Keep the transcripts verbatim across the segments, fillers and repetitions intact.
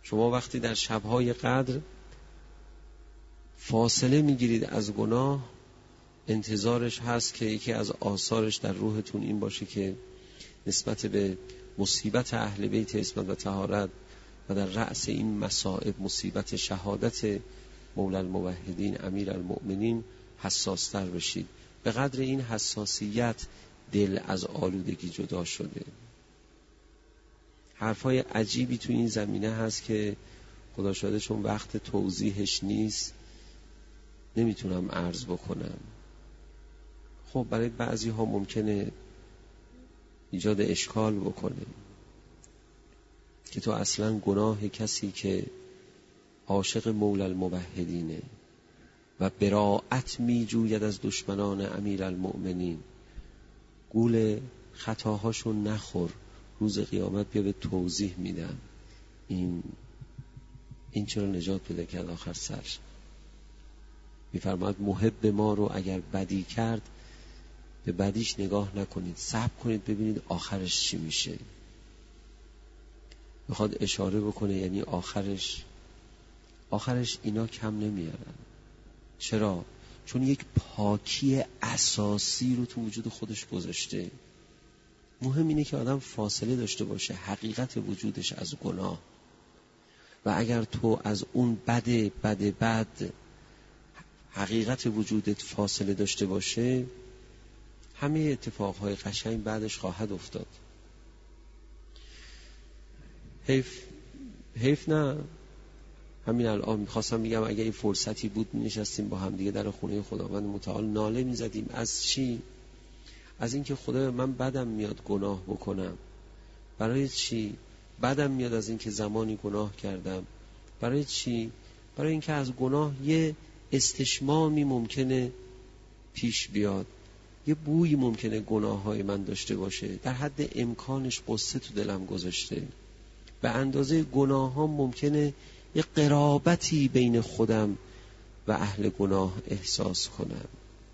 شما وقتی در شبهای قدر فاصله میگیرید از گناه، انتظارش هست که یکی از آثارش در روحتون این باشه که نسبت به مصیبت اهل بیت عصمت و طهارت و در رأس این مصائب مصیبت شهادت مولا الموحدین امیر المؤمنین حساستر بشید. به قدر این حساسیت دل از آلودگی جدا شده. حرفای عجیبی تو این زمینه هست که خدا شاده چون وقت توضیحش نیست نمیتونم عرض بکنم. خب برای بعضی ها ممکنه ایجاد اشکال بکنه که تو اصلا گناه کسی که عاشق مولا الموحدینه و براءت می جوید از دشمنان امیر المؤمنین، گول خطاهاشون نخور، روز قیامت بیا به توضیح میدم این این چرا نجات پیدا کرد آخر سرش. میفرماید محب ما رو اگر بدی کرد به بدیش نگاه نکنید، صبر کنید ببینید آخرش چی میشه. میخواد اشاره بکنه یعنی آخرش آخرش اینا کم نمیارن. چرا؟ چون یک پاکی اساسی رو تو وجود خودش گذاشته. مهم اینه که آدم فاصله داشته باشه حقیقت وجودش از گناه، و اگر تو از اون بد بد بد حقیقت وجودت فاصله داشته باشه همه اتفاقهای قشنگ بعدش خواهد افتاد. حیف حیف نه. همین الان میخواستم میگم اگه این فرصتی بود نشستیم با هم دیگه در خونه خداوند متعال ناله میزدیم. از چی؟ از اینکه خدا من بدم میاد گناه بکنم. برای چی؟ بدم میاد از اینکه زمانی گناه کردم. برای چی؟ برای اینکه از گناه یه استشمامی ممکنه پیش بیاد، یه بویی ممکنه گناه های من داشته باشه، در حد امکانش قصه تو دلم گذاشته، به اندازه گناه ها ممکنه یه قرابتی بین خودم و اهل گناه احساس کنم.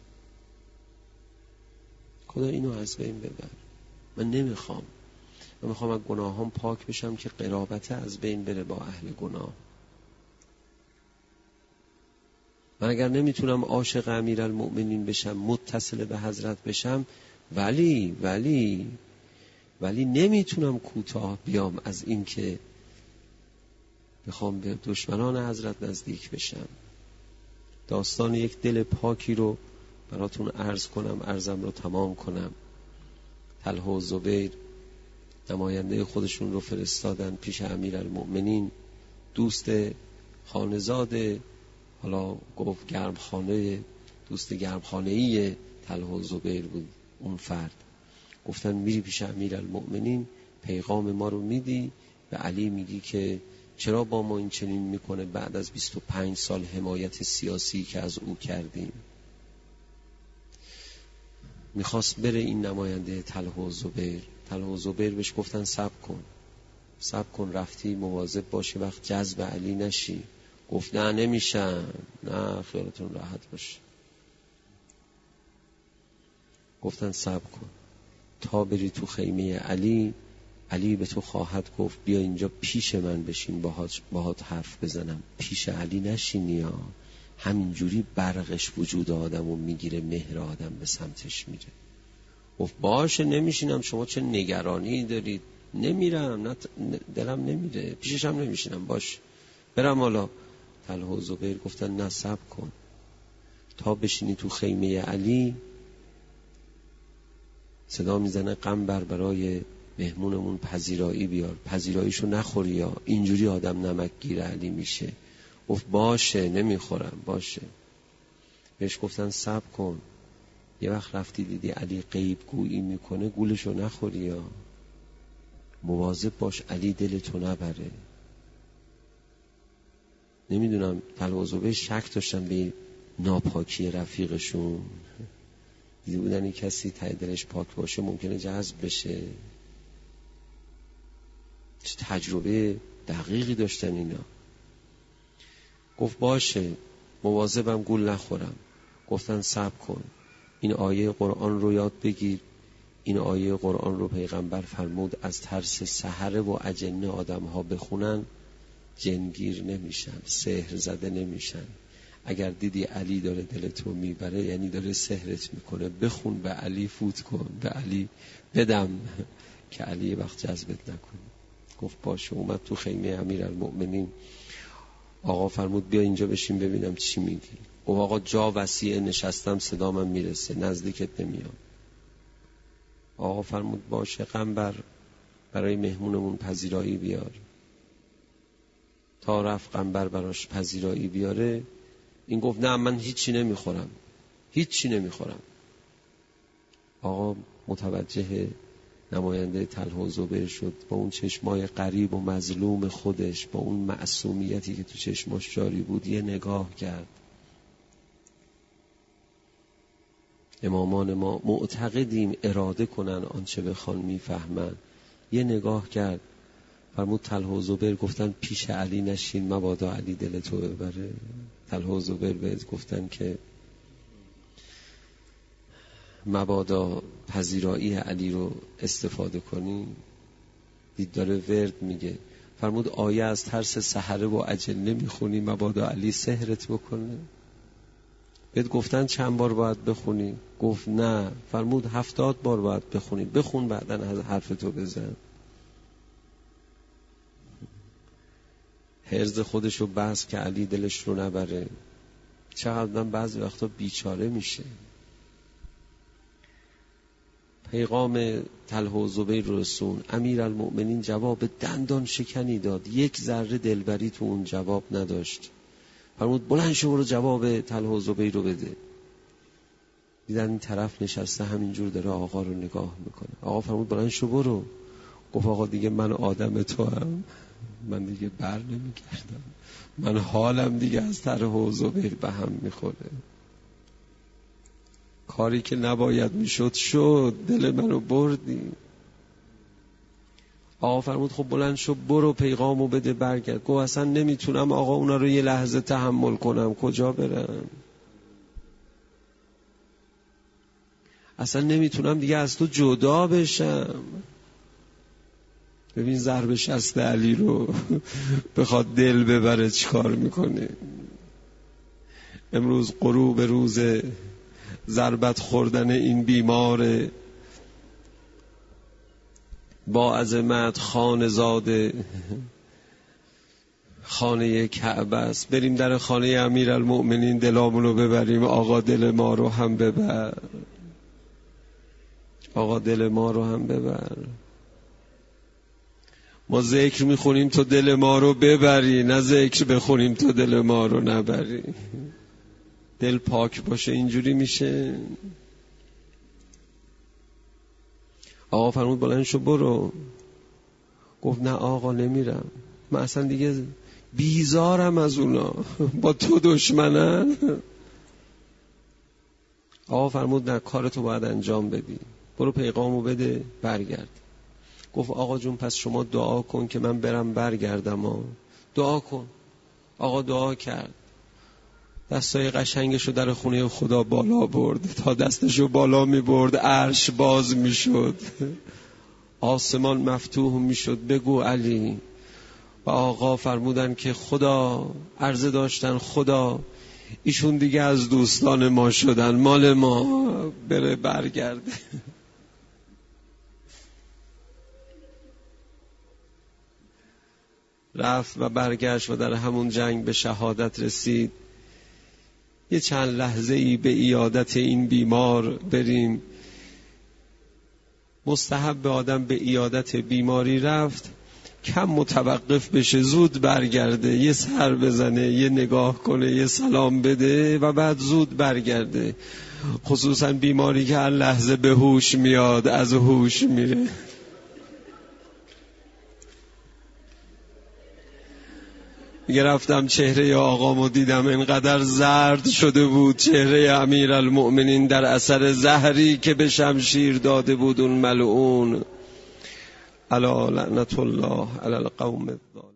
خدا اینو از بین ببر. من نمیخوام. من میخوام از گناهام پاک بشم که قرابت از بین بره با اهل گناه. من اگر نمیتونم عاشق امیرالمؤمنین بشم، متصل به حضرت بشم، ولی ولی ولی نمیتونم کوتاه بیام از این که بخوام به دشمنان حضرت نزدیک بشم. داستان یک دل پاکی رو براتون عرض کنم، عرضم رو تمام کنم. طلحه و زبیر نماینده خودشون رو فرستادن پیش امیرالمؤمنین. دوست خانزاده، حالا گفت گرمخانه، دوست گرمخانه‌ای طلحه و زبیر بود اون فرد. گفتن میری پیش امیرالمؤمنین پیغام ما رو میدی، به علی میگی که چرا با ما این چنین میکنه بعد از بیست و پنج سال حمایت سیاسی که از او کردیم. میخواست بره این نماینده طلحه و زبیر. طلحه و زبیر بهش گفتن صبر کن صبر کن، رفتی مواظب باشی وقت جذب علی نشی. گفت نه نمیشم، نه خیالتون راحت باشه. گفتن صبر کن تا بری تو خیمه علی، علی به تو خواهد گفت بیا اینجا پیش من بشین باهات باهات حرف بزنم. پیش علی نشینی ها، همینجوری برقش وجود آدمو میگیره، مهر آدم به سمتش میره. گفت باشه نمیشینم، شما چه نگرانی دارید؟ نمیرم، نه دلم نمیره، پیشش هم نمیشینم، باش برم. حالا طلحه و زبیر گفتن نه صبر کن تا بشینی تو خیمه علی. صدا میزنه قنبر برای مهمونمون پذیرایی بیار، پذیراییشو نخوری یا اینجوری آدم نمک گیر علی میشه. گفت باشه نمیخورم، باشه. بهش گفتن صبر کن، یه وقت رفتی دیدی علی غیب گویی میکنه گولشو نخوری یا مواظب باش علی دلتو نبره. نمیدونم طلحه و زبیر شک داشتن به ناپاکی رفیقشون، دیده بودن این کسی ته دلش پاک باشه ممکنه جذب بشه. چه تجربه دقیقی داشتن اینا. گفت باشه مواظبم گول نخورم. گفتن صبر کن، این آیه قرآن رو یاد بگیر. این آیه قرآن رو پیغمبر فرمود از ترس سحره و اجنه آدم ها بخونن جنگیر نمیشن، سحر زده نمیشن. اگر دیدی علی داره دلتو میبره یعنی داره سحرت میکنه، بخون به علی فوت کن، به علی بدم که علی یه وقت جذبت نکنه. گفت باشه. اومد تو خیمه امیرالمؤمنین. آقا فرمود بیا اینجا بشین ببینم چی میگی. او آقا جا وسیعه، نشستم صدامم میرسه، نزدیکت نمیام. آقا فرمود باشه قنبر برای مهمونمون پذیرایی بیار. تا رفت قنبر براش پذیرایی بیاره، این گفت نه من هیچی نمیخورم، هیچی نمیخورم. آقا متوجه نماینده طلحه و زبیر شد، با اون چشمای غریب و مظلوم خودش، با اون معصومیتی که تو چشماش جاری بود، یه نگاه کرد. امامان ما معتقدیم اراده کنن آنچه بخوان میفهمن. یه نگاه کرد، فرمود طلحه و زبیر گفتن پیش علی نشین مبادا علی دلتو ببره. طلحه و زبیر بهت گفتن که مبادا پذیرایی علی رو استفاده کنی. دید داره ورد میگه. فرمود آیه از ترس سحره و اجله میخونی مبادا علی سحرت بکنه؟ بهت گفتن چند بار باید بخونی؟ گفت نه. فرمود هفتاد بار باید بخونی، بخون بعدن از حرف تو بزن. حرز خودشو بس که علی دلش رو نبره. چقدر من بعضی وقتا بیچاره میشه. پیغام طلحه و زبیر رو رسون. امیرالمؤمنین جواب دندان شکنی داد، یک ذره دلبری تو اون جواب نداشت. فرمود بلند شو برو جواب طلحه و زبیر رو بده. دیدن این طرف نشسته همینجور داره آقا رو نگاه میکنه. آقا فرمود بلند شو برو. گفت آقا دیگه من آدم تو هم، من دیگه بر نمیگردم، من حالم دیگه از طلحه و زبیر به هم میخوره. کاری که نباید میشد شد، دل منو بردی. آقا فرمود خب بلند شو برو پیغامو بده برگرد. گفت اصلا نمیتونم آقا اونا رو یه لحظه تحمل کنم، کجا برم؟ اصلا نمیتونم دیگه از تو جدا بشم. ببین ضرب شست علی رو بخواد دل ببره چیکار میکنه. امروز غروب روز ضربت خوردن این بیمار با عظمت خانه زاده خانه کعبه است. بریم در خانه امیرالمؤمنین دلامونو ببریم. آقا دل ما رو هم ببر، آقا دل ما رو هم ببر. ما ذکر میخونیم تو دل ما رو ببری، نه ذکر بخونیم تو دل ما رو نبری. دل پاک باشه اینجوری میشه. آقا فرمود بلند شو برو. گفت نه آقا نمیرم، من اصلا دیگه بیزارم از اونا، با تو دشمنن. آقا فرمود نه کارتو باید انجام بدی، برو پیغامو بده برگرد. گفت آقا جون پس شما دعا کن که من برم برگردم. ها دعا کن. آقا دعا کرد، دستای قشنگشو در خونه خدا بالا برد. تا دستشو بالا می برد عرش باز می شد، آسمان مفتوح می شد. بگو علی. و آقا فرمودن که خدا، عرضه داشتن خدا ایشون دیگه از دوستان ما شدن، مال ما، بره برگرده. رفت و برگشت و در همون جنگ به شهادت رسید. یه چند لحظه ای به عیادت این بیمار بریم. مستحب به آدم به عیادت بیماری رفت کم متوقف بشه، زود برگرده، یه سر بزنه، یه نگاه کنه، یه سلام بده و بعد زود برگرده. خصوصا بیماری که هر لحظه به هوش میاد از هوش میره. میگه رفتم چهره آقامو دیدم، اینقدر زرد شده بود چهره امیرالمؤمنین در اثر زهری که به شمشیر داده بود اون ملعون. الا لعنت الله علی القوم الظالمین.